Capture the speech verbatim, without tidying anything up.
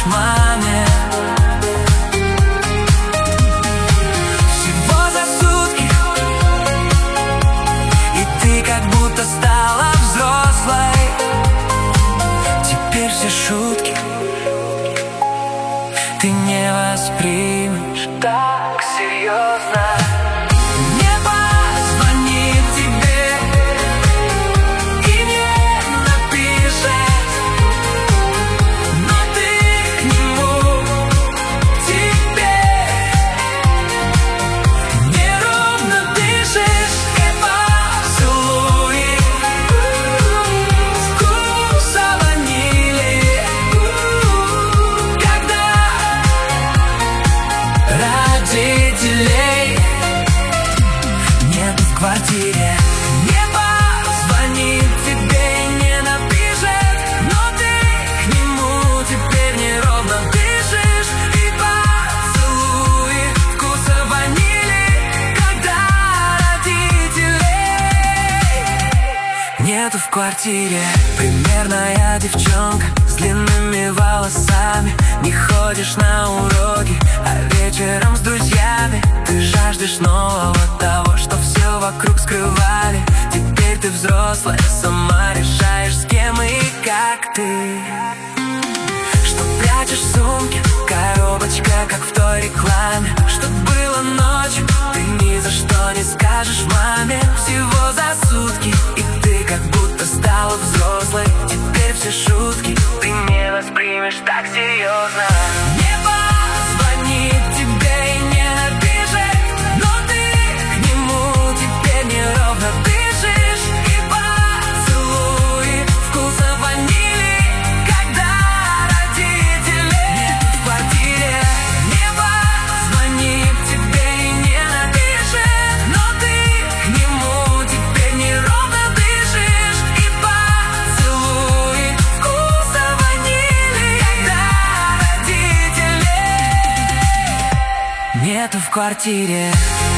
скажешь маме. Всего за сутки, и ты как будто стала взрослой. Теперь все шутки ты не воспримешь так серьезно. Нет в квартире, не позвонит тебе, не напишет, но ты к нему теперь неровно дышишь. И поцелуи вкуса ванили, когда родителей нету в квартире. Примерная девчонка с длинными волосами, не ходишь на уроки, а вечером с друзьями ты жаждешь нового, того, что все вокруг скрывали. Теперь ты взрослая, сама решаешь, с кем и как ты. Что прячешь в сумке, коробочка, как в той рекламе. Что было ночью, ты ни за что не скажешь маме. Всего за сутки, и ты как будто стала взрослой. Теперь все шутки ты не воспримешь так серьезно. Не позвонит тебе и не напишет, но ты к нему теперь неровно дышишь. И поцелуи вкуса ванили, когда родителей нет в квартире. Не позвонит тебе и не напишет, но ты к нему теперь неровно дышишь. И поцелуи вкуса ванили, когда родителей нету в квартире.